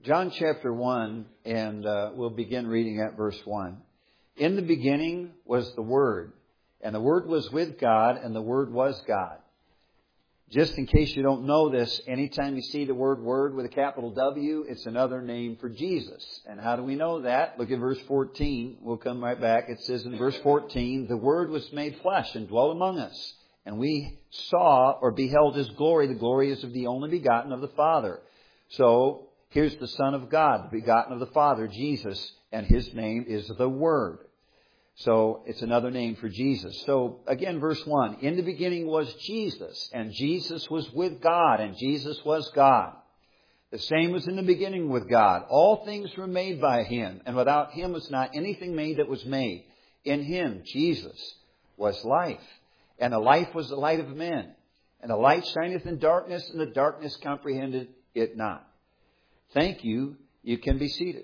John chapter 1, and we'll begin reading at verse 1. In the beginning was the Word, and the Word was with God, and the Word was God. Just in case you don't know this, anytime you see the word Word with a capital W, it's another name for Jesus. And how do we know that? Look at verse 14. We'll come right back. It says in verse 14, the Word was made flesh and dwelt among us. And we saw or beheld His glory. The glory is of the only begotten of the Father. So, here's the Son of God, the begotten of the Father, Jesus, and His name is the Word. So, it's another name for Jesus. So, again, verse 1, in the beginning was Jesus, and Jesus was with God, and Jesus was God. The same was in the beginning with God. All things were made by Him, and without Him was not anything made that was made. In Him, Jesus, was life, and the life was the light of men. And the light shineth in darkness, and the darkness comprehended it not. Thank you. You can be seated.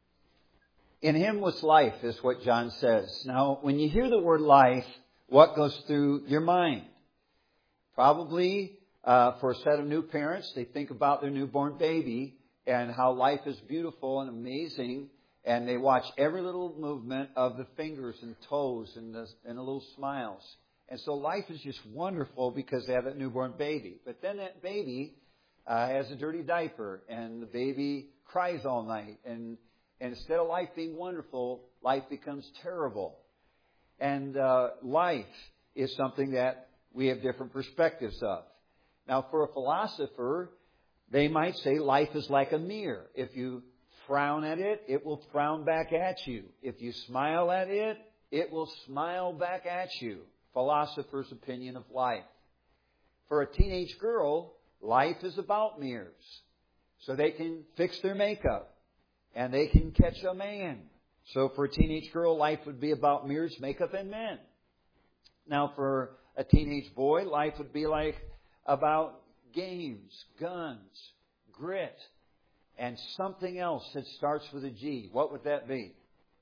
In Him was life, is what John says. Now, when you hear the word life, what goes through your mind? Probably for a set of new parents, they think about their newborn baby and how life is beautiful and amazing. And they watch every little movement of the fingers and toes and the little smiles. And so life is just wonderful because they have that newborn baby. But then that baby has a dirty diaper, and the baby cries all night. And instead of life being wonderful, life becomes terrible. And life is something that we have different perspectives of. Now, for a philosopher, they might say life is like a mirror. If you frown at it, it will frown back at you. If you smile at it, it will smile back at you. Philosopher's opinion of life. For a teenage girl, life is about mirrors. So they can fix their makeup. And they can catch a man. So for a teenage girl, life would be about mirrors, makeup, and men. Now for a teenage boy, life would be like about games, guns, grit, and something else that starts with a G. What would that be?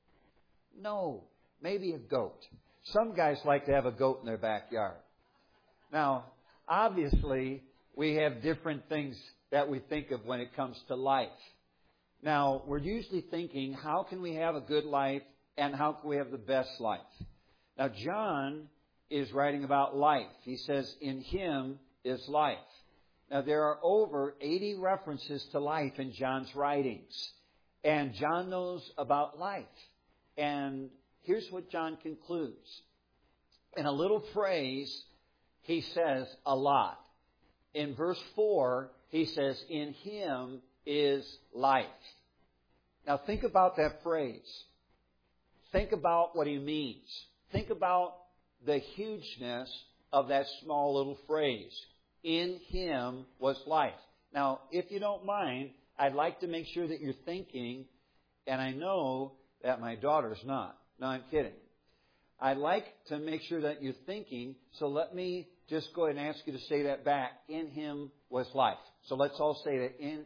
No, maybe a goat. Some guys like to have a goat in their backyard. Now, obviously, we have different things that we think of when it comes to life. Now, we're usually thinking, how can we have a good life and how can we have the best life? Now, John is writing about life. He says, in Him is life. Now, there are over 80 references to life in John's writings. And John knows about life. And here's what John concludes. In a little phrase, he says a lot. In verse 4, he says, in Him is life. Now think about that phrase. Think about what he means. Think about the hugeness of that small little phrase. In Him was life. Now, if you don't mind, I'd like to make sure that you're thinking, and I know that my daughter's not. No, I'm kidding. I'd like to make sure that you're thinking, so let me just go ahead and ask you to say that back. In Him was life. So let's all say that in.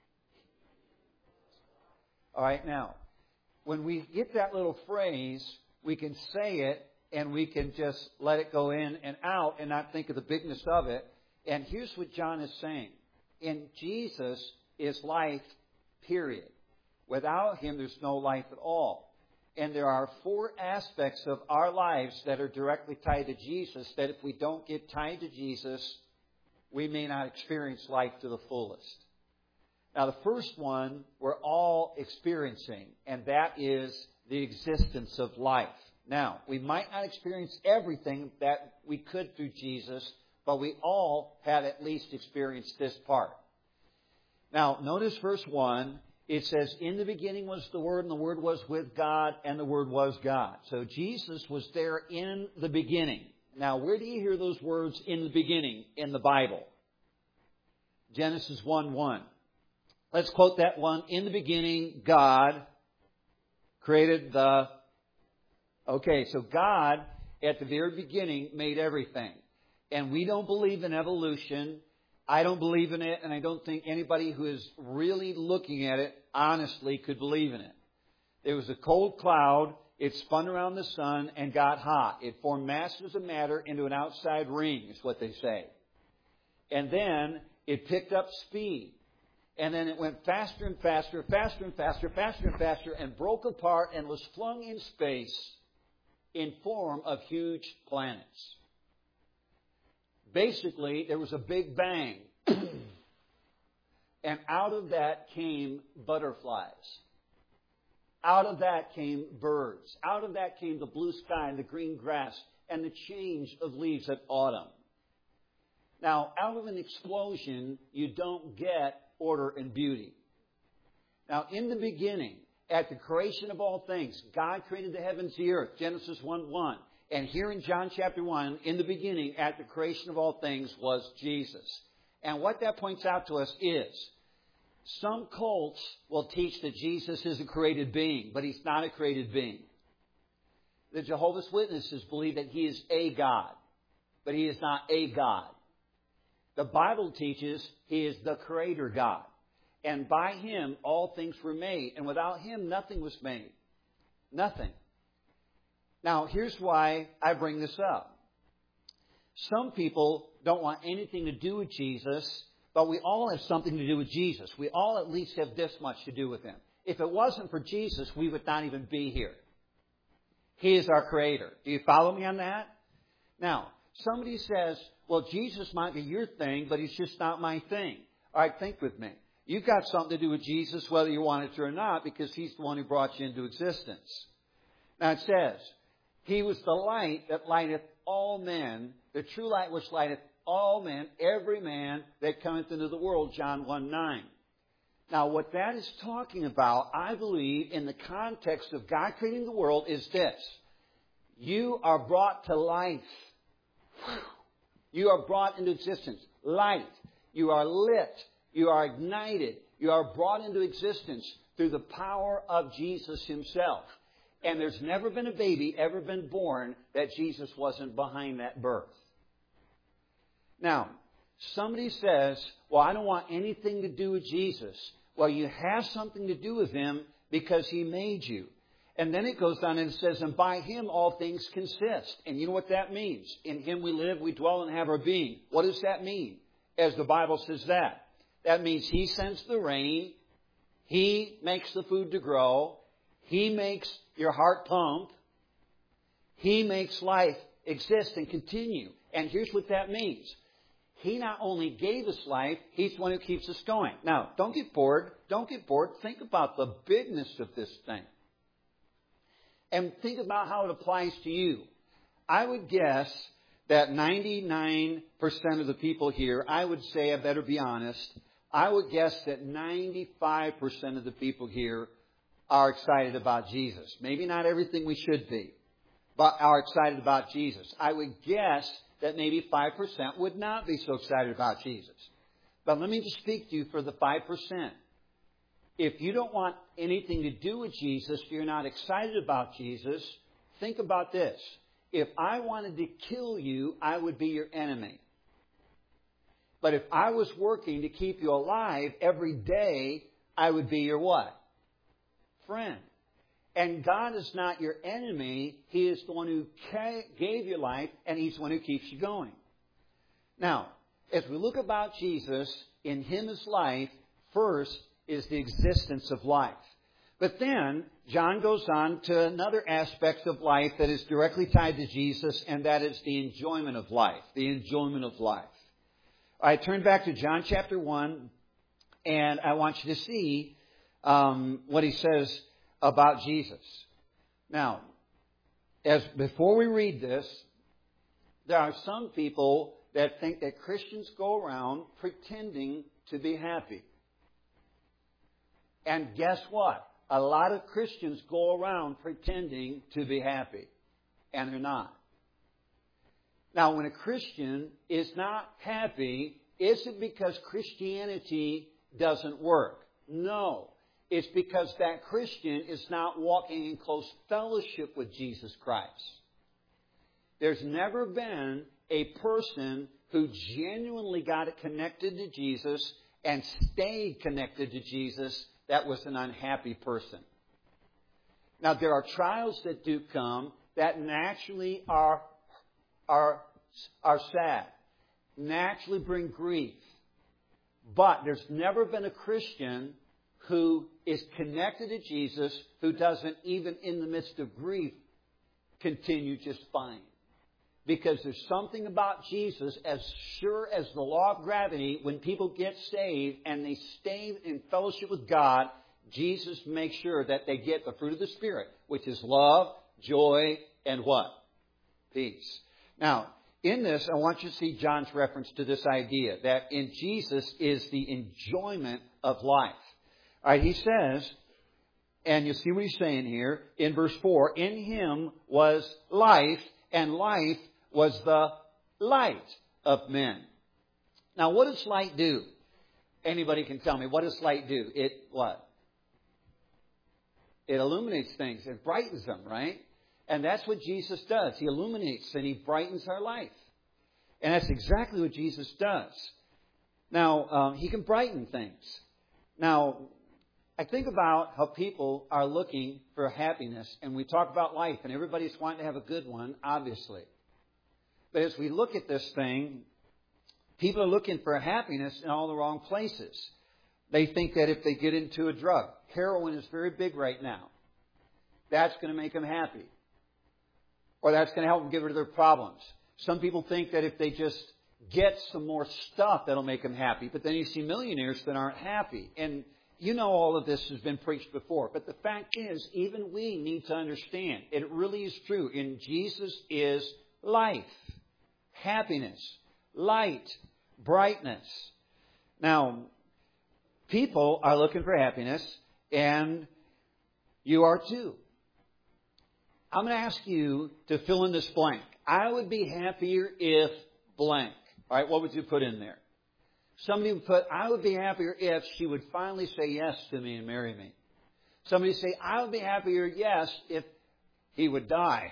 All right, now, when we get that little phrase, we can say it and we can just let it go in and out and not think of the bigness of it. And here's what John is saying. In Jesus is life, period. Without Him, there's no life at all. And there are 4 aspects of our lives that are directly tied to Jesus that if we don't get tied to Jesus, we may not experience life to the fullest. Now, the first one we're all experiencing, and that is the existence of life. Now, we might not experience everything that we could through Jesus, but we all have at least experienced this part. Now, notice verse 1. It says, in the beginning was the Word, and the Word was with God, and the Word was God. So Jesus was there in the beginning. Now, where do you hear those words, in the beginning, in the Bible? Genesis 1:1. Let's quote that one. In the beginning, God created the... Okay, so God, at the very beginning, made everything. And we don't believe in evolution. I don't believe in it, and I don't think anybody who is really looking at it honestly could believe in it. There was a cold cloud. It spun around the sun and got hot. It formed masses of matter into an outside ring, is what they say. And then it picked up speed. And then it went faster and faster, faster and faster, faster and faster, and broke apart and was flung in space in form of huge planets. Basically, there was a big bang. And out of that came butterflies. Out of that came birds. Out of that came the blue sky and the green grass and the change of leaves at autumn. Now, out of an explosion, you don't get order and beauty. Now, in the beginning, at the creation of all things, God created the heavens and the earth, Genesis 1:1. And here in John chapter 1, in the beginning, at the creation of all things, was Jesus. And what that points out to us is, some cults will teach that Jesus is a created being, but He's not a created being. The Jehovah's Witnesses believe that He is a God, but He is not a God. The Bible teaches He is the Creator God. And by Him, all things were made. And without Him, nothing was made. Nothing. Now, here's why I bring this up. Some people don't want anything to do with Jesus, but we all have something to do with Jesus. We all at least have this much to do with Him. If it wasn't for Jesus, we would not even be here. He is our Creator. Do you follow me on that? Now, somebody says, well, Jesus might be your thing, but He's just not my thing. All right, think with me. You've got something to do with Jesus, whether you want it to or not, because He's the one who brought you into existence. Now it says, He was the light that lighteth all men, the true light which lighteth all men, every man that cometh into the world, John 1:9. Now what that is talking about, I believe, in the context of God creating the world, is this. You are brought to life. You are brought into existence. Light. You are lit. You are ignited. You are brought into existence through the power of Jesus Himself. And there's never been a baby ever been born that Jesus wasn't behind that birth. Now, somebody says, well, I don't want anything to do with Jesus. Well, you have something to do with Him because He made you. And then it goes on and it says, and by Him all things consist. And you know what that means? In Him we live, we dwell, and have our being. What does that mean? As the Bible says that. That means He sends the rain. He makes the food to grow. He makes your heart pump. He makes life exist and continue. And here's what that means. He not only gave us life, He's the one who keeps us going. Now, don't get bored. Don't get bored. Think about the bigness of this thing. And think about how it applies to you. I would guess that 99% of the people here, I would say, I better be honest, I would guess that 95% of the people here are excited about Jesus. Maybe not everything we should be, but are excited about Jesus. I would guess that maybe 5% would not be so excited about Jesus. But let me just speak to you for the 5%. If you don't want anything to do with Jesus, you're not excited about Jesus, think about this. If I wanted to kill you, I would be your enemy. But if I was working to keep you alive every day, I would be your what? Friend. And God is not your enemy. He is the one who gave you life, and He's the one who keeps you going. Now, as we look about Jesus, in Him is life, first is the existence of life. But then, John goes on to another aspect of life that is directly tied to Jesus, and that is the enjoyment of life. The enjoyment of life. I turn back to John chapter 1, and I want you to see what he says about Jesus. Now, before we read this, there are some people that think that Christians go around pretending to be happy. And guess what? A lot of Christians go around pretending to be happy, and they're not. Now, when a Christian is not happy, is it because Christianity doesn't work? No. It's because that Christian is not walking in close fellowship with Jesus Christ. There's never been a person who genuinely got connected to Jesus and stayed connected to Jesus that was an unhappy person. Now, there are trials that do come that naturally are sad, naturally bring grief. But there's never been a Christian who is connected to Jesus who doesn't, even in the midst of grief, continue just fine. Because there's something about Jesus, as sure as the law of gravity, when people get saved and they stay in fellowship with God, Jesus makes sure that they get the fruit of the Spirit, which is love, joy, and what? Peace. Now, in this, I want you to see John's reference to this idea that in Jesus is the enjoyment of life. All right, he says, and you see what he's saying here in verse 4, in Him was life, and life was the light of men. Now, what does light do? Anybody can tell me. What does light do? It what? It illuminates things. It brightens them, right? And that's what Jesus does. He illuminates and He brightens our life. And that's exactly what Jesus does. Now, He can brighten things. Now, I think about how people are looking for happiness. And we talk about life, and everybody's wanting to have a good one, obviously. But as we look at this thing, people are looking for happiness in all the wrong places. They think that if they get into a drug, heroin is very big right now, that's going to make them happy. Or that's going to help them get rid of their problems. Some people think that if they just get some more stuff, that'll make them happy. But then you see millionaires that aren't happy. And you know all of this has been preached before. But the fact is, even we need to understand, it really is true. In Jesus is life, happiness, light, brightness. Now, people are looking for happiness, and you are too. I'm going to ask you to fill in this blank. I would be happier if blank. All right, what would you put in there? Somebody would put, I would be happier if she would finally say yes to me and marry me. Somebody would say, I would be happier, yes, if he would die.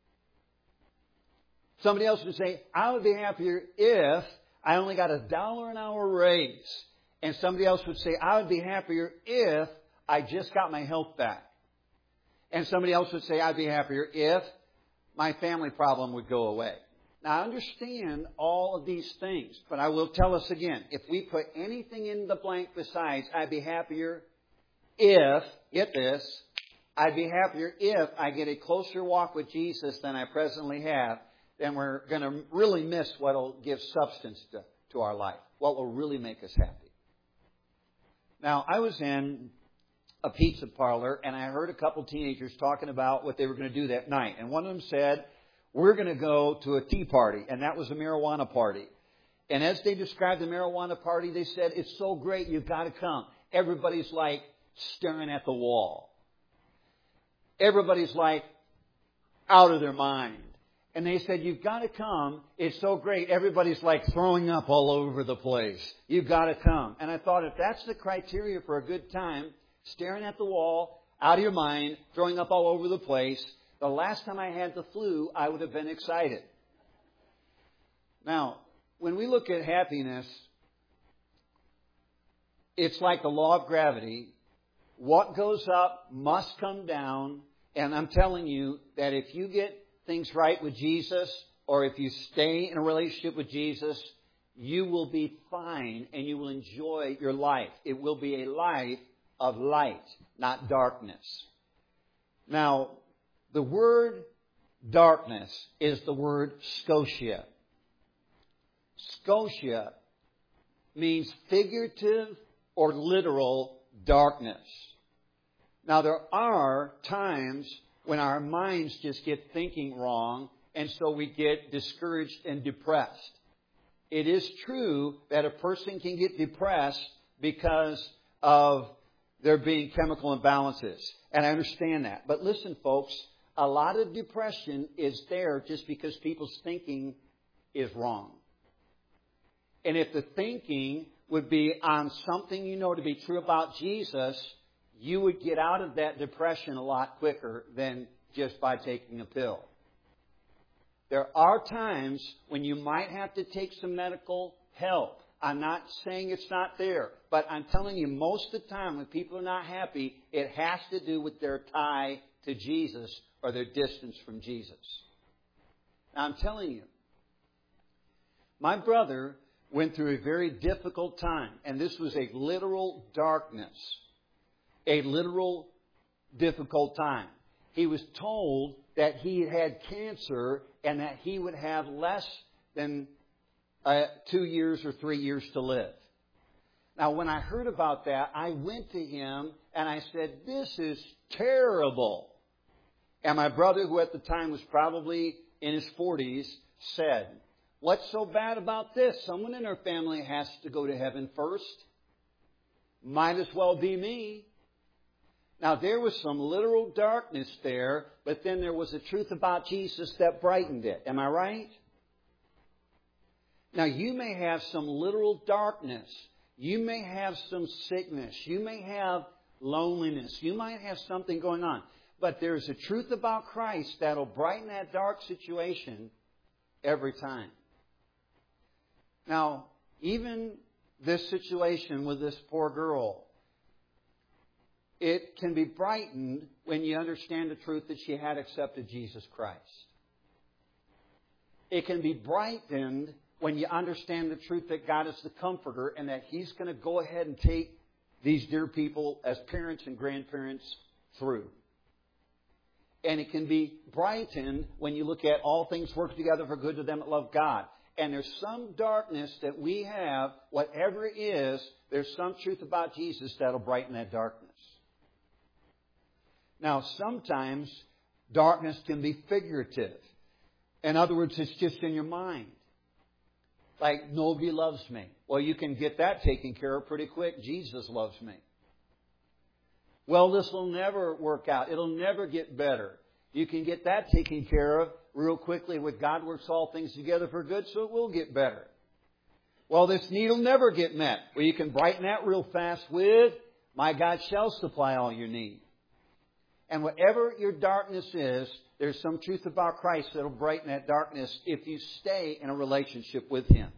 Somebody else would say, I would be happier if I only got $1 an hour raise. And somebody else would say, I would be happier if I just got my health back. And somebody else would say, I'd be happier if my family problem would go away. Now, I understand all of these things, but I will tell us again, if we put anything in the blank besides, I'd be happier if, get this, I'd be happier if I get a closer walk with Jesus than I presently have, then we're going to really miss what will give substance to our life, what will really make us happy. Now, I was in a pizza parlor, and I heard a couple teenagers talking about what they were going to do that night. And one of them said, we're going to go to a tea party, and that was a marijuana party. And as they described the marijuana party, they said, it's so great, you've got to come. Everybody's like staring at the wall. Everybody's like out of their mind. And they said, you've got to come. It's so great. Everybody's like throwing up all over the place. You've got to come. And I thought, if that's the criteria for a good time, staring at the wall, out of your mind, throwing up all over the place, the last time I had the flu, I would have been excited. Now, when we look at happiness, it's like the law of gravity. What goes up must come down. And I'm telling you that if you get things right with Jesus, or if you stay in a relationship with Jesus, you will be fine and you will enjoy your life. It will be a life of light, not darkness. Now, the word darkness is the word scotia. Scotia means figurative or literal darkness. Now, there are times when our minds just get thinking wrong, and so we get discouraged and depressed. It is true that a person can get depressed because of there being chemical imbalances. And I understand that. But listen, folks, a lot of depression is there just because people's thinking is wrong. And if the thinking would be on something you know to be true about Jesus, you would get out of that depression a lot quicker than just by taking a pill. There are times when you might have to take some medical help. I'm not saying it's not there, but I'm telling you, most of the time when people are not happy, it has to do with their tie to Jesus or their distance from Jesus. Now, I'm telling you, my brother went through a very difficult time. And this was a literal darkness. A literal difficult time. He was told that he had cancer and that he would have less than 2 years or 3 years to live. Now, when I heard about that, I went to him and I said, "This is terrible." And my brother, who at the time was probably in his 40s, said, "What's so bad about this? Someone in our family has to go to heaven first. Might as well be me." Now, there was some literal darkness there, but then there was a truth about Jesus that brightened it. Am I right? Now, you may have some literal darkness. You may have some sickness. You may have loneliness. You might have something going on. But there's a truth about Christ that'll brighten that dark situation every time. Now, even this situation with this poor girl, it can be brightened when you understand the truth that she had accepted Jesus Christ. It can be brightened when you understand the truth that God is the comforter and that He's going to go ahead and take these dear people as parents and grandparents through. And it can be brightened when you look at all things work together for good to them that love God. And there's some darkness that we have, whatever it is, there's some truth about Jesus that'll brighten that darkness. Now, sometimes darkness can be figurative. In other words, it's just in your mind. Like, nobody loves me. Well, you can get that taken care of pretty quick. Jesus loves me. Well, this will never work out. It'll never get better. You can get that taken care of real quickly. With God works all things together for good, so it will get better. Well, this need will never get met. Well, you can brighten that real fast with, "My God shall supply all your need." And whatever your darkness is, there's some truth about Christ that will brighten that darkness if you stay in a relationship with Him.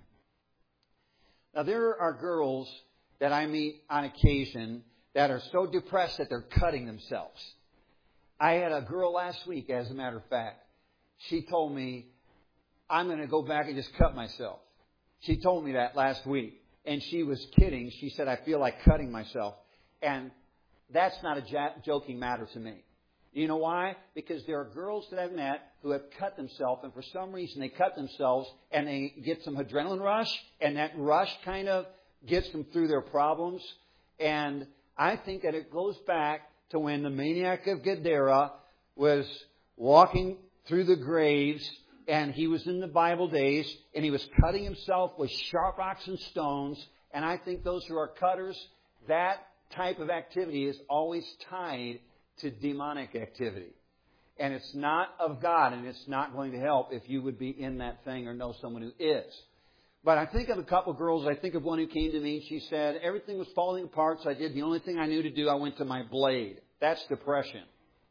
Now, there are girls that I meet on occasion that are so depressed that they're cutting themselves. I had a girl last week, as a matter of fact. She told me, "I'm going to go back and just cut myself." She told me that last week. And she was kidding. She said, "I feel like cutting myself." And that's not a joking matter to me. You know why? Because there are girls that I've met who have cut themselves, and for some reason they cut themselves and they get some adrenaline rush, and that rush kind of gets them through their problems. And I think that it goes back to when the maniac of Gadara was walking through the graves, and he was in the Bible days, and he was cutting himself with sharp rocks and stones. And I think those who are cutters, that type of activity is always tied to demonic activity. And it's not of God, and it's not going to help if you would be in that thing or know someone who is. But I think of a couple of girls. I think of one who came to me and she said, "Everything was falling apart, so I did the only thing I knew to do. I went to my blade." That's depression.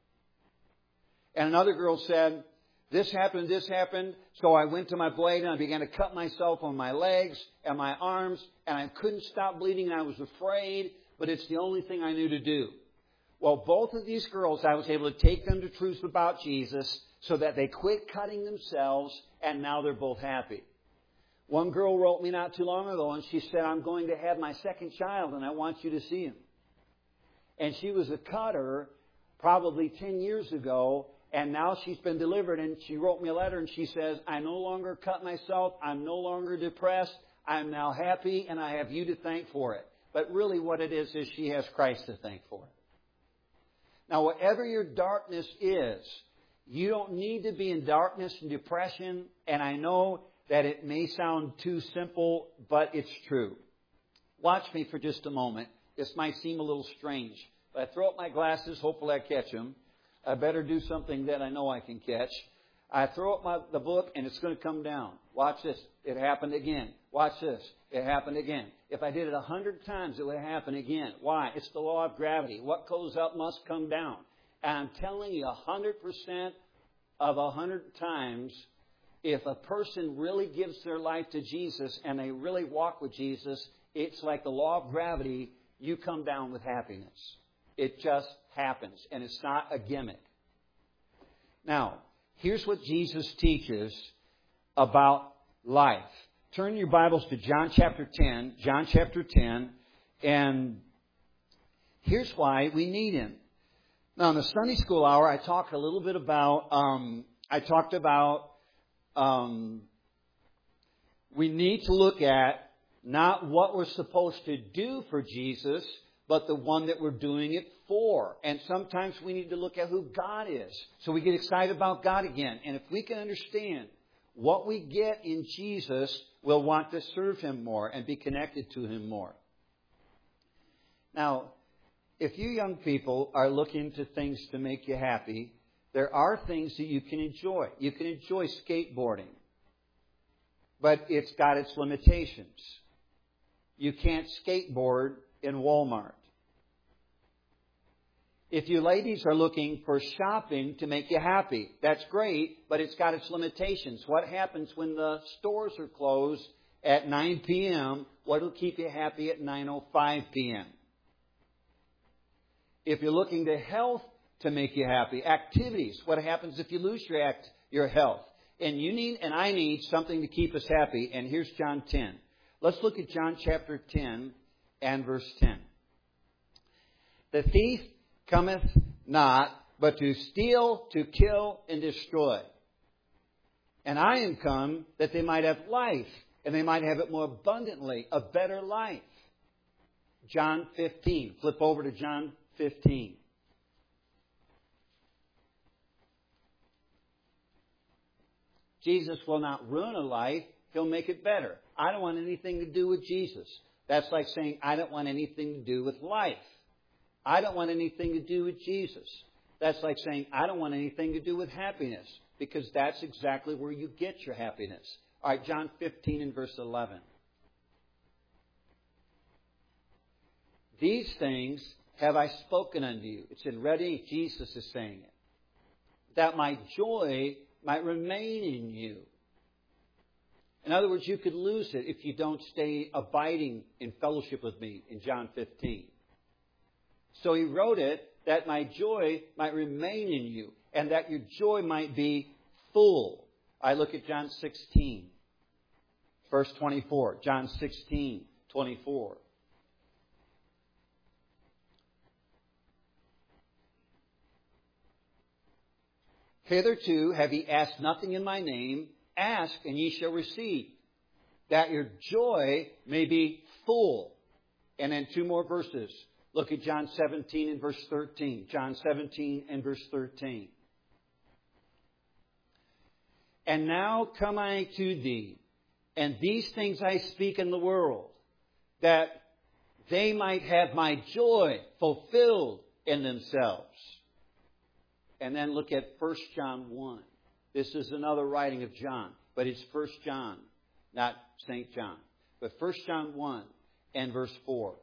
And another girl said, this happened, so I went to my blade and I began to cut myself on my legs and my arms, and I couldn't stop bleeding and I was afraid, but it's the only thing I knew to do. Well, both of these girls, I was able to take them to truth about Jesus so that they quit cutting themselves, and now they're both happy. One girl wrote me not too long ago, and she said, "I'm going to have my second child, and I want you to see him." And she was a cutter probably 10 years ago, and now she's been delivered, and she wrote me a letter, and she says, "I no longer cut myself. I'm no longer depressed. I'm now happy, and I have you to thank for it." But really what it is she has Christ to thank for it. Now, whatever your darkness is, you don't need to be in darkness and depression, and I know that it may sound too simple, but it's true. Watch me for just a moment. This might seem a little strange. But I throw up my glasses, hopefully I catch them. I better do something that I know I can catch. I throw up the book, and it's going to come down. Watch this. It happened again. Watch this. It happened again. If I did it 100 times, it would happen again. Why? It's the law of gravity. What goes up must come down. And I'm telling you, 100% of 100 times, if a person really gives their life to Jesus and they really walk with Jesus, it's like the law of gravity. You come down with happiness. It just happens. And it's not a gimmick. Now, here's what Jesus teaches about life. turn your Bibles to John chapter 10. John chapter 10. And here's why we need Him. Now, in the Sunday school hour, I talked a little bit about, we need to look at not what we're supposed to do for Jesus, but the one that we're doing it for. And sometimes we need to look at who God is. So we get excited about God again. And if we can understand what we get in Jesus, we'll want to serve Him more and be connected to Him more. Now, if you young people are looking to things to make you happy, there are things that you can enjoy. You can enjoy skateboarding, but it's got its limitations. You can't skateboard in Walmart. If you ladies are looking for shopping to make you happy, that's great, but it's got its limitations. What happens when the stores are closed at 9 p.m.? What will keep you happy at 9:05 p.m.? If you're looking to health to make you happy, activities, what happens if you lose your health? And you need, and I need, something to keep us happy. And here's John 10. Let's look at John chapter 10 and verse 10. The thief cometh not, but to steal, to kill, and destroy. And I am come that they might have life, and they might have it more abundantly, a better life. John 15. Flip over to John 15. Jesus will not ruin a life. He'll make it better. I don't want anything to do with Jesus. That's like saying, I don't want anything to do with life. I don't want anything to do with Jesus. That's like saying, I don't want anything to do with happiness, because that's exactly where you get your happiness. All right, John 15 and verse 11. These things have I spoken unto you. It's in red ink. Jesus is saying it. That my joy might remain in you. In other words, you could lose it if you don't stay abiding in fellowship with me in John 15. So he wrote it that my joy might remain in you and that your joy might be full. I look at John 16, verse 24. John 16, 24. Hitherto have ye asked nothing in my name. Ask, and ye shall receive, that your joy may be full. And then two more verses. Look at John 17 and verse 13. John 17 and verse 13. And now come I to thee, and these things I speak in the world, that they might have my joy fulfilled in themselves. And then look at 1 John 1. This is another writing of John, but it's 1 John, not St. John. But 1 John 1 and verse 4.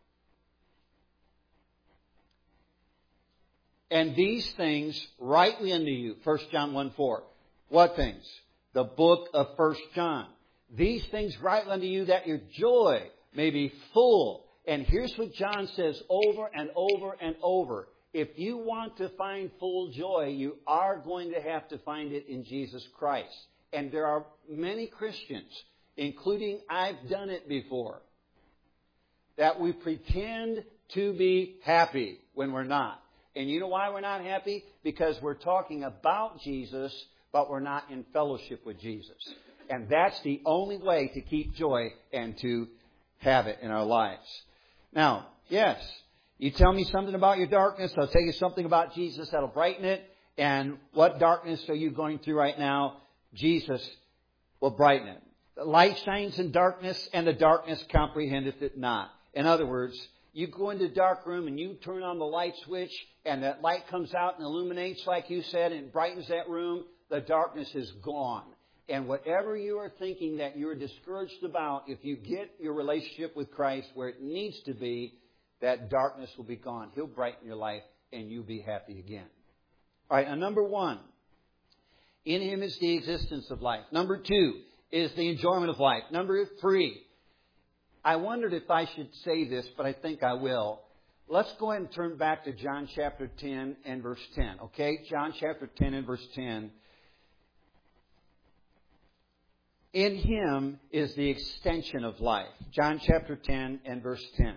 And these things write we unto you, 1 John 1, 4. What things? The book of 1 John. These things write unto you that your joy may be full. And here's what John says over and over and over. If you want to find full joy, you are going to have to find it in Jesus Christ. And there are many Christians, including I've done it before, that we pretend to be happy when we're not. And you know why we're not happy? Because we're talking about Jesus, but we're not in fellowship with Jesus. And that's the only way to keep joy and to have it in our lives. Now, yes, you tell me something about your darkness, I'll tell you something about Jesus that'll brighten it. And what darkness are you going through right now? Jesus will brighten it. The light shines in darkness, and the darkness comprehendeth it not. In other words, you go into a dark room and you turn on the light switch, and that light comes out and illuminates, like you said, and brightens that room. The darkness is gone. And whatever you are thinking that you're discouraged about, if you get your relationship with Christ where it needs to be, that darkness will be gone. He'll brighten your life, and you'll be happy again. All right, now number 1, in Him is the existence of life. Number 2 is the enjoyment of life. Number 3, I wondered if I should say this, but I think I will. Let's go ahead and turn back to John chapter 10 and verse 10. Okay, John chapter 10 and verse 10. In Him is the extension of life. John chapter 10 and verse 10.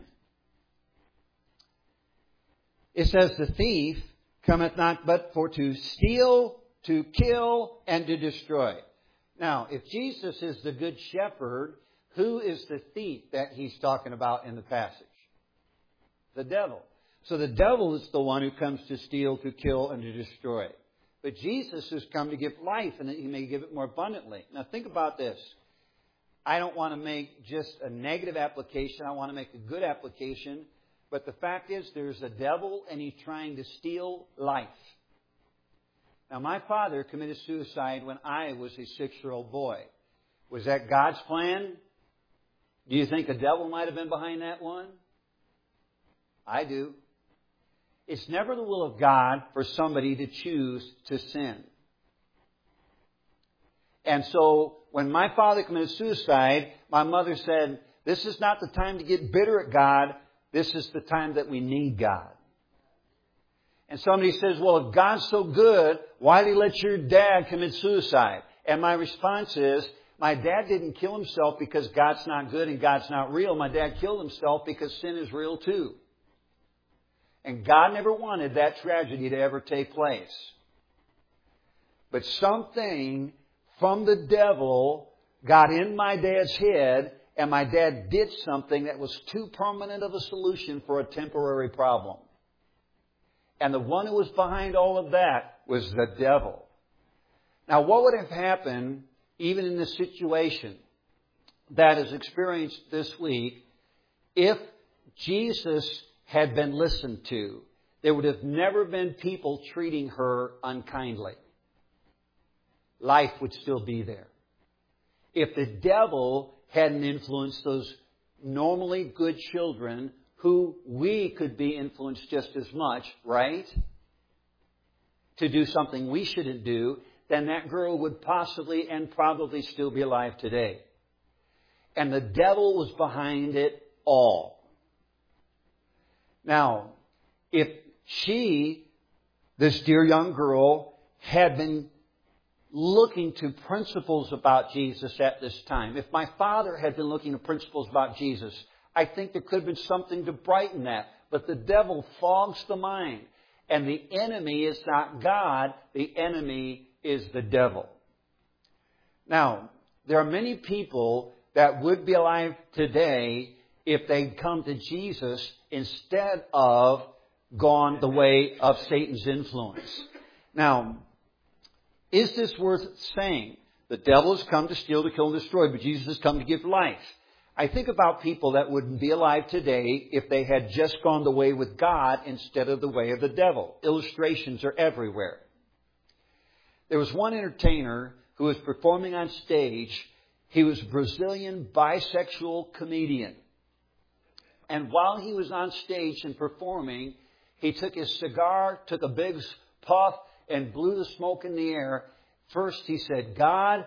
It says, the thief cometh not but for to steal, to kill, and to destroy. Now, if Jesus is the good shepherd, who is the thief that He's talking about in the passage? The devil. So the devil is the one who comes to steal, to kill, and to destroy. But Jesus has come to give life, and that He may give it more abundantly. Now think about this. I don't want to make just a negative application. I want to make a good application. But the fact is, there's a devil, and he's trying to steal life. Now, my father committed suicide when I was a 6-year-old boy. Was that God's plan? Do you think the devil might have been behind that one? I do. It's never the will of God for somebody to choose to sin. And so, when my father committed suicide, my mother said, this is not the time to get bitter at God. This is the time that we need God. And somebody says, well, if God's so good, why did He let your dad commit suicide? And my response is, my dad didn't kill himself because God's not good and God's not real. My dad killed himself because sin is real too. And God never wanted that tragedy to ever take place. But something from the devil got in my dad's head, and my dad did something that was too permanent of a solution for a temporary problem. And the one who was behind all of that was the devil. Now, what would have happened, even in this situation that is experienced this week, if Jesus had been listened to? There would have never been people treating her unkindly. Life would still be there. If the devil hadn't influenced those normally good children, who we could be influenced just as much, right? To do something we shouldn't do, then that girl would possibly and probably still be alive today. And the devil was behind it all. Now, if she, this dear young girl, had been looking to principles about Jesus at this time, if my father had been looking to principles about Jesus, I think there could have been something to brighten that. But the devil fogs the mind. And the enemy is not God. The enemy is the devil. Now, there are many people that would be alive today if they'd come to Jesus instead of gone the way of Satan's influence. Now, is this worth saying? The devil has come to steal, to kill, and destroy, but Jesus has come to give life. I think about people that wouldn't be alive today if they had just gone the way with God instead of the way of the devil. Illustrations are everywhere. There was one entertainer who was performing on stage. He was a Brazilian bisexual comedian. And while he was on stage and performing, he took his cigar, took a big puff, and blew the smoke in the air. First he said, God,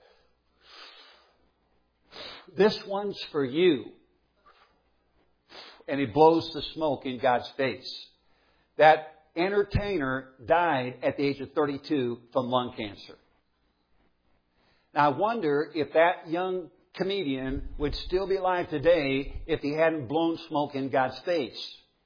this one's for you. And he blows the smoke in God's face. That entertainer died at the age of 32 from lung cancer. Now I wonder if that young comedian would still be alive today if he hadn't blown smoke in God's face.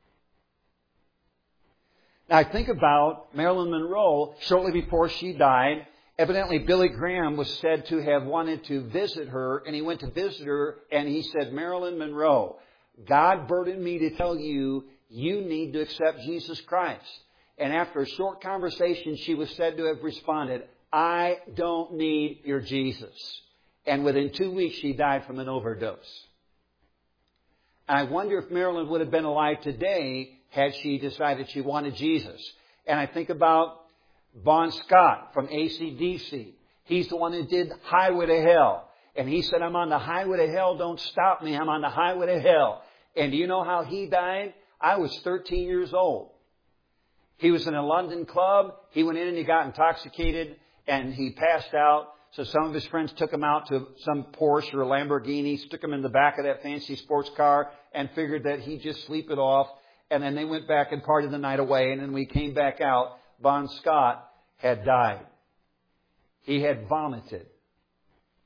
Now I think about Marilyn Monroe shortly before she died. Evidently, Billy Graham was said to have wanted to visit her, and he went to visit her, and he said, Marilyn Monroe, God burdened me to tell you, you need to accept Jesus Christ. And after a short conversation, she was said to have responded, I don't need your Jesus. And within 2 weeks, she died from an overdose. And I wonder if Marilyn would have been alive today had she decided she wanted Jesus. And I think about Bon Scott from AC/DC. He's the one that did Highway to Hell. And he said, I'm on the highway to hell, don't stop me, I'm on the highway to hell. And do you know how he died? I was 13 years old. He was in a London club. He went in and he got intoxicated and he passed out. So some of his friends took him out to some Porsche or Lamborghini, stuck him in the back of that fancy sports car and figured that he'd just sleep it off. And then they went back and partied the night away. And then we came back out. Bon Scott had died. He had vomited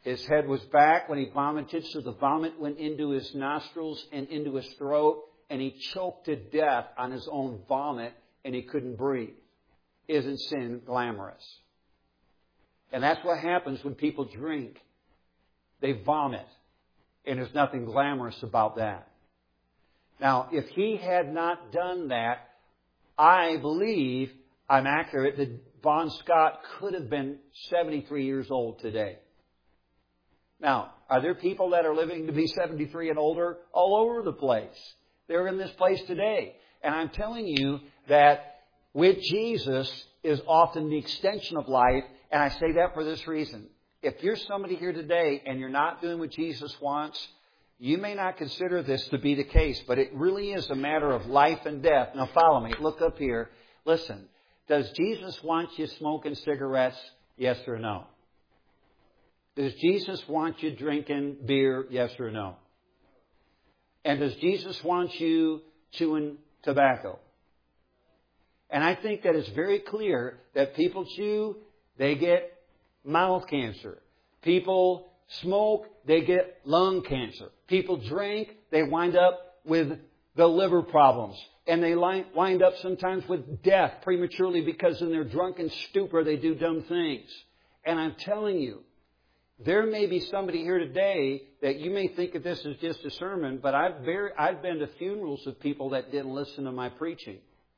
His head was back when he vomited, so the vomit went into his nostrils and into his throat, and he choked to death on his own vomit, and he couldn't breathe. Isn't sin glamorous? And that's what happens when people drink. They vomit, and there's nothing glamorous about that. Now, if he had not done that, I believe I'm accurate that Bon Scott could have been 73 years old today. Now, are there people that are living to be 73 and older? All over the place. They're in this place today. And I'm telling you that with Jesus is often the extension of life. And I say that for this reason. If you're somebody here today and you're not doing what Jesus wants, you may not consider this to be the case, but it really is a matter of life and death. Now follow me. Look up here. Listen. Does Jesus want you smoking cigarettes? Yes or no? Does Jesus want you drinking beer? Yes or no? And does Jesus want you chewing tobacco? And I think that it's very clear that people chew, they get mouth cancer. People smoke, they get lung cancer. People drink, they wind up with the liver problems. And they wind up sometimes with death prematurely because in their drunken stupor they do dumb things. And I'm telling you, there may be somebody here today that you may think of this as just a sermon, but I've been to funerals of people that didn't listen to my preaching.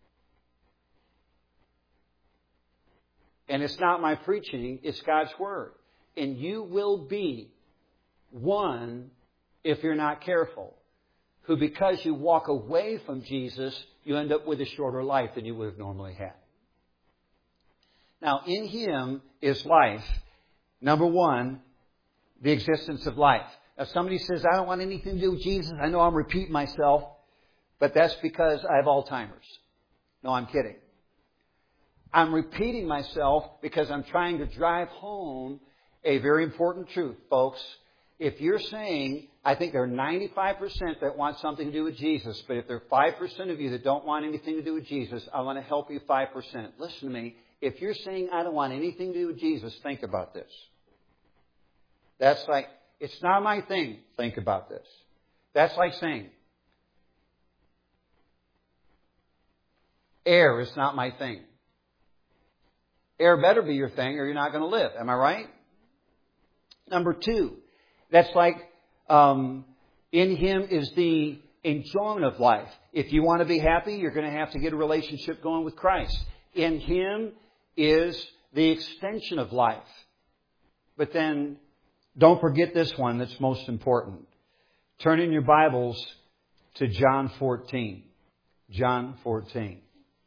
And it's not my preaching, it's God's Word. And you will be one, if you're not careful, who because you walk away from Jesus, you end up with a shorter life than you would have normally had. Now, in Him is life. Number one, the existence of life. Now, somebody says, I don't want anything to do with Jesus. I know I'm repeating myself, but that's because I have Alzheimer's. No, I'm kidding. I'm repeating myself because I'm trying to drive home a very important truth, folks. If you're saying, I think there are 95% that want something to do with Jesus, but if there are 5% of you that don't want anything to do with Jesus, I want to help you 5%. Listen to me. If you're saying, I don't want anything to do with Jesus, think about this. That's like, it's not my thing. Think about this. That's like saying, air is not my thing. Air better be your thing or you're not going to live. Am I right? Number two, that's like in Him is the enjoyment of life. If you want to be happy, you're going to have to get a relationship going with Christ. In Him is the extension of life. But then don't forget this one that's most important. Turn in your Bibles to John 14. John 14.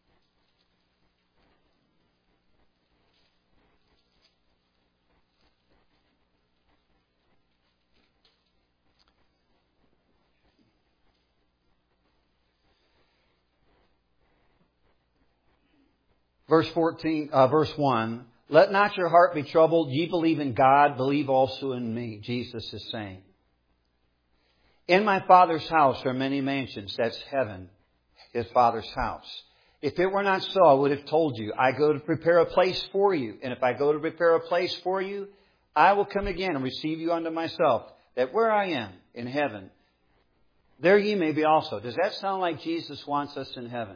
Verse 1, let not your heart be troubled. Ye believe in God, believe also in me. Jesus is saying. In my Father's house are many mansions. That's heaven, His Father's house. If it were not so, I would have told you. I go to prepare a place for you. And if I go to prepare a place for you, I will come again and receive you unto myself, that where I am in heaven, there ye may be also. Does that sound like Jesus wants us in heaven?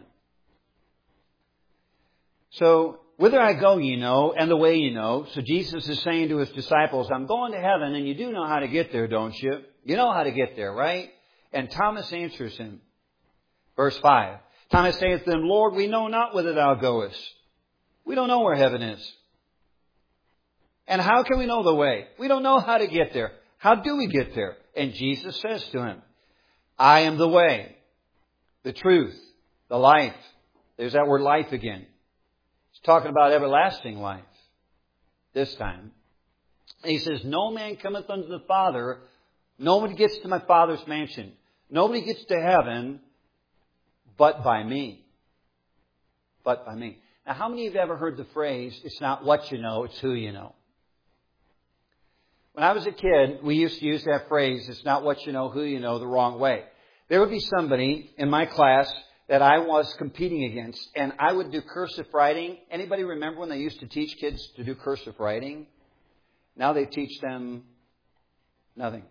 So, whither I go, ye know, and the way ye know. So Jesus is saying to His disciples, I'm going to heaven, and you do know how to get there, don't you? You know how to get there, right? And Thomas answers Him. Verse 5. Thomas saith to them, Lord, we know not whither thou goest. We don't know where heaven is. And how can we know the way? We don't know how to get there. How do we get there? And Jesus says to him, I am the way, the truth, the life. There's that word life again. Talking about everlasting life this time. And He says, no man cometh unto the Father. Nobody gets to my Father's mansion. Nobody gets to heaven but by me. But by me. Now, how many of you have ever heard the phrase, it's not what you know, it's who you know? When I was a kid, we used to use that phrase, it's not what you know, who you know, the wrong way. There would be somebody in my class that I was competing against, and I would do cursive writing. Anybody remember when they used to teach kids to do cursive writing? Now they teach them Nothing.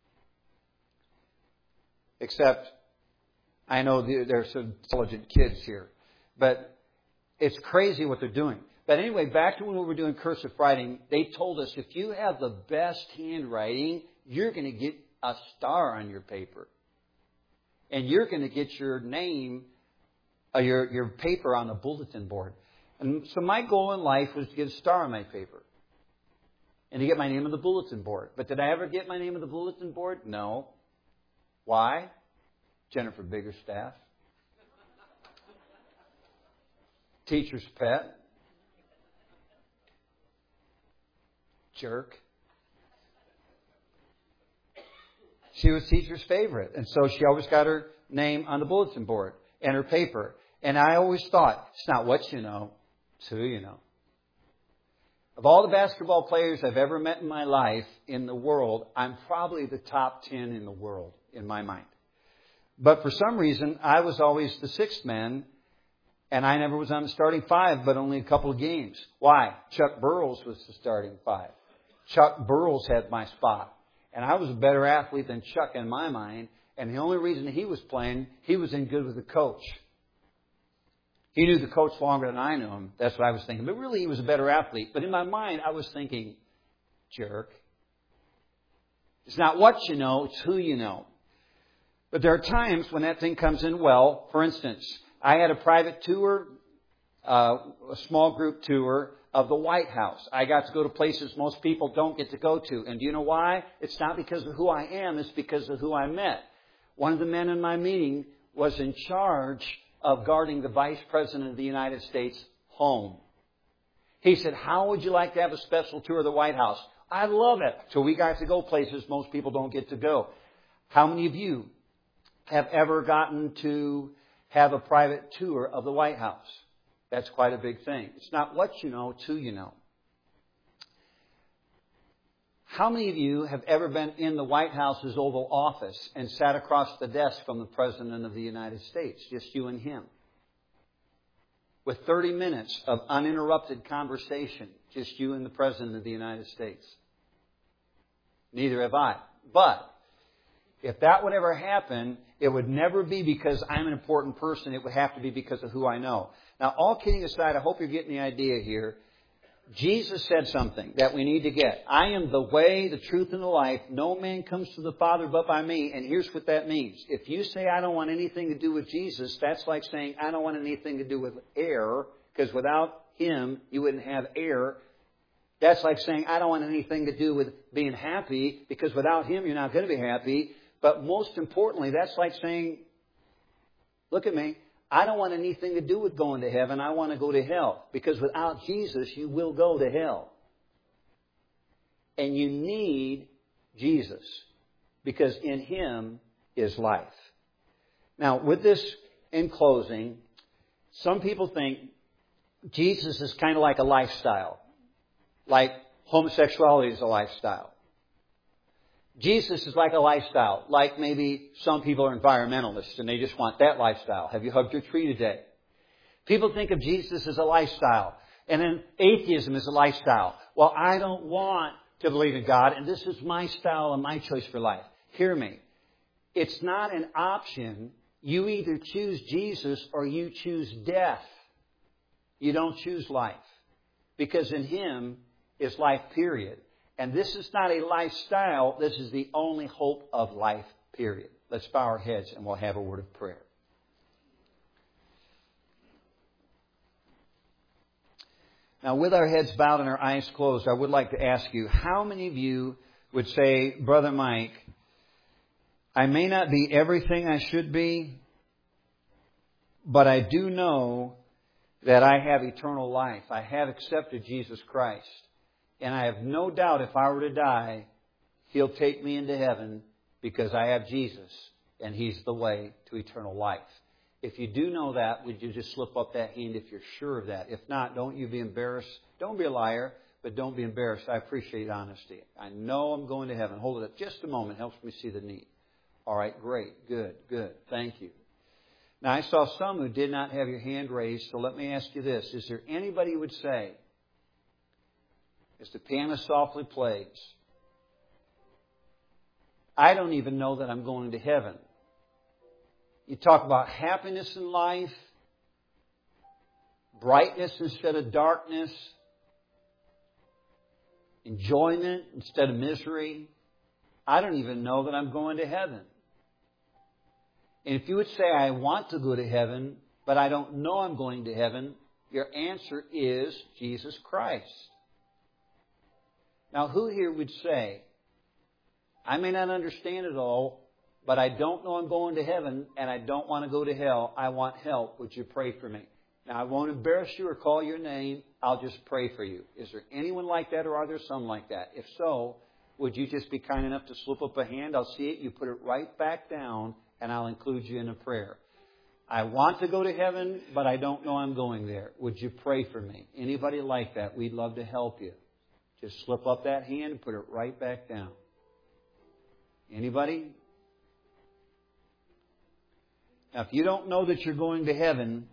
Except, I know there's some intelligent kids here, but it's crazy what they're doing. But anyway, back to when we were doing cursive writing, they told us if you have the best handwriting, you're going to get a star on your paper. And you're going to get your name, your paper on a bulletin board. And so my goal in life was to get a star on my paper. And to get my name on the bulletin board. But did I ever get my name on the bulletin board? No. Why? Jennifer Biggerstaff. Teacher's pet. Jerk. She was teacher's favorite. And so she always got her name on the bulletin board and her paper. And I always thought, it's not what you know, it's who you know. Of all the basketball players I've ever met in my life in the world, I'm probably the top 10 in the world in my mind. But for some reason, I was always the sixth man, and I never was on the starting five, but only a couple of games. Why? Chuck Burrows was the starting five. Chuck Burrows had my spot. And I was a better athlete than Chuck in my mind, and the only reason he was playing, he was in good with the coach. He knew the coach longer than I knew him. That's what I was thinking. But really, he was a better athlete. But in my mind, I was thinking, jerk. It's not what you know, it's who you know. But there are times when that thing comes in well. For instance, I had a private tour, a small group tour of the White House. I got to go to places most people don't get to go to. And do you know why? It's not because of who I am, it's because of who I met. One of the men in my meeting was in charge of guarding the Vice President of the United States home. He said, how would you like to have a special tour of the White House? I love it. So we got to go places most people don't get to go. How many of you have ever gotten to have a private tour of the White House? That's quite a big thing. It's not what you know, it's who you know. How many of you have ever been in the White House's Oval Office and sat across the desk from the President of the United States, just you and him? With 30 minutes of uninterrupted conversation, just you and the President of the United States. Neither have I. But if that would ever happen, it would never be because I'm an important person. It would have to be because of who I know. Now, all kidding aside, I hope you're getting the idea here. Jesus said something that we need to get. I am the way, the truth, and the life. No man comes to the Father but by me. And here's what that means. If you say, I don't want anything to do with Jesus, that's like saying, I don't want anything to do with air, because without Him, you wouldn't have air. That's like saying, I don't want anything to do with being happy, because without Him, you're not going to be happy. But most importantly, that's like saying, look at me. I don't want anything to do with going to heaven. I want to go to hell. Because without Jesus, you will go to hell. And you need Jesus. Because in Him is life. Now, with this in closing, some people think Jesus is kind of like a lifestyle. Like homosexuality is a lifestyle. Jesus is like a lifestyle, like maybe some people are environmentalists and they just want that lifestyle. Have you hugged your tree today? People think of Jesus as a lifestyle, and then atheism is a lifestyle. Well, I don't want to believe in God, and this is my style and my choice for life. Hear me. It's not an option. You either choose Jesus or you choose death. You don't choose life, because in Him is life, period. And this is not a lifestyle. This is the only hope of life, period. Let's bow our heads and we'll have a word of prayer. Now, with our heads bowed and our eyes closed, I would like to ask you, how many of you would say, Brother Mike, I may not be everything I should be, but I do know that I have eternal life. I have accepted Jesus Christ. And I have no doubt if I were to die, He'll take me into heaven because I have Jesus and He's the way to eternal life. If you do know that, would you just slip up that hand if you're sure of that? If not, don't you be embarrassed. Don't be a liar, but don't be embarrassed. I appreciate honesty. I know I'm going to heaven. Hold it up just a moment. Helps me see the need. All right, great. Good. Thank you. Now, I saw some who did not have your hand raised, so let me ask you this. Is there anybody who would say, as the piano softly plays, I don't even know that I'm going to heaven. You talk about happiness in life, brightness instead of darkness, enjoyment instead of misery. I don't even know that I'm going to heaven. And if you would say, I want to go to heaven, but I don't know I'm going to heaven, your answer is Jesus Christ. Now, who here would say, I may not understand it all, but I don't know I'm going to heaven, and I don't want to go to hell. I want help. Would you pray for me? Now, I won't embarrass you or call your name. I'll just pray for you. Is there anyone like that, or are there some like that? If so, would you just be kind enough to slip up a hand? I'll see it. You put it right back down, and I'll include you in a prayer. I want to go to heaven, but I don't know I'm going there. Would you pray for me? Anybody like that? We'd love to help you. Just slip up that hand and put it right back down. Anybody? Now, if you don't know that you're going to heaven,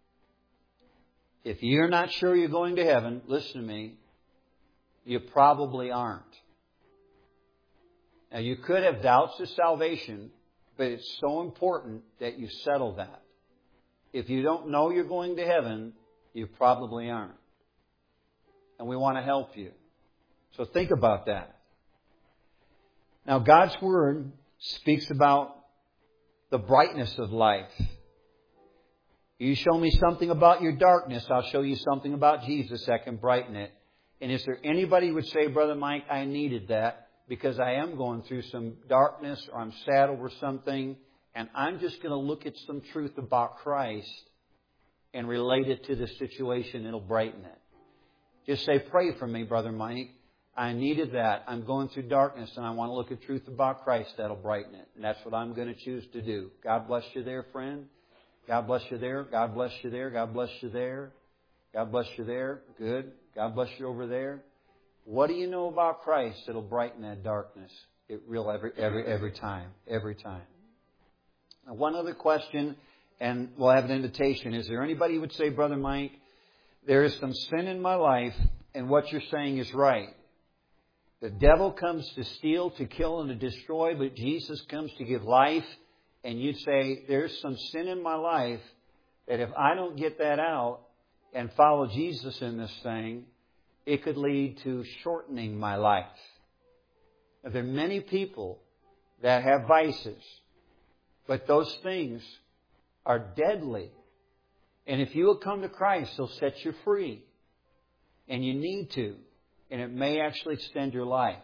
if you're not sure you're going to heaven, listen to me, you probably aren't. Now, you could have doubts of salvation, but it's so important that you settle that. If you don't know you're going to heaven, you probably aren't. And we want to help you. So think about that. Now, God's Word speaks about the brightness of life. You show me something about your darkness, I'll show you something about Jesus that can brighten it. And is there anybody who would say, Brother Mike, I needed that because I am going through some darkness or I'm sad over something, and I'm just going to look at some truth about Christ and relate it to the situation. It'll brighten it. Just say, pray for me, Brother Mike. I needed that. I'm going through darkness and I want to look at truth about Christ. That'll brighten it. And that's what I'm going to choose to do. God bless you there, friend. God bless you there. God bless you there. God bless you there. God bless you there. Good. God bless you over there. What do you know about Christ that'll brighten that darkness? It will every time. Every time. Now, one other question, and we'll have an invitation. Is there anybody who would say, Brother Mike, there is some sin in my life, and what you're saying is right. The devil comes to steal, to kill, and to destroy, but Jesus comes to give life. And you'd say, there's some sin in my life that if I don't get that out and follow Jesus in this thing, it could lead to shortening my life. Now, there are many people that have vices, but those things are deadly. And if you will come to Christ, He'll set you free. And you need to. And it may actually extend your life.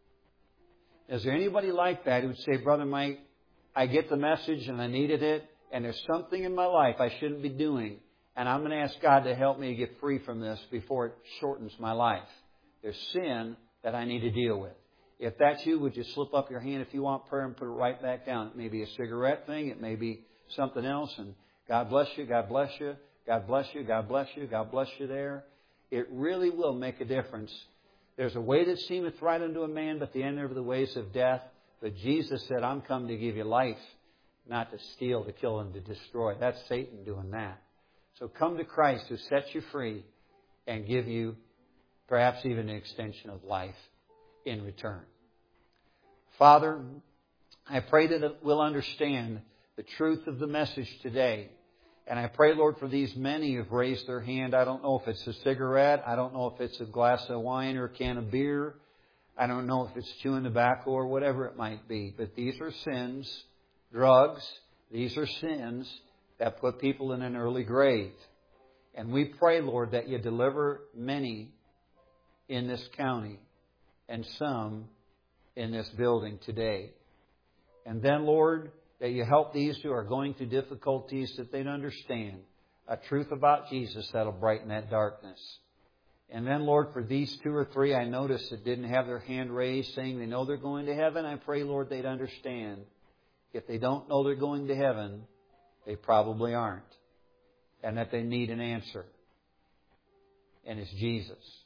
Is there anybody like that who would say, Brother Mike, I get the message and I needed it, and there's something in my life I shouldn't be doing, and I'm going to ask God to help me to get free from this before it shortens my life. There's sin that I need to deal with. If that's you, would you slip up your hand if you want prayer and put it right back down? It may be a cigarette thing. It may be something else. And God bless you. God bless you. God bless you. God bless you. God bless you there. It really will make a difference. There's a way that seemeth right unto a man, but the end of the ways of death. But Jesus said, I'm come to give you life, not to steal, to kill, and to destroy. That's Satan doing that. So come to Christ who sets you free and give you perhaps even an extension of life in return. Father, I pray that we'll understand the truth of the message today. And I pray, Lord, for these many who've raised their hand. I don't know if it's a cigarette. I don't know if it's a glass of wine or a can of beer. I don't know if it's chewing tobacco or whatever it might be. But these are sins, drugs. These are sins that put people in an early grave. And we pray, Lord, that you deliver many in this county and some in this building today. And then, Lord, that you help these who are going through difficulties that they'd understand a truth about Jesus that'll brighten that darkness. And then, Lord, for these 2 or 3 I noticed that didn't have their hand raised saying they know they're going to heaven, I pray, Lord, they'd understand. If they don't know they're going to heaven, they probably aren't. And that they need an answer. And it's Jesus.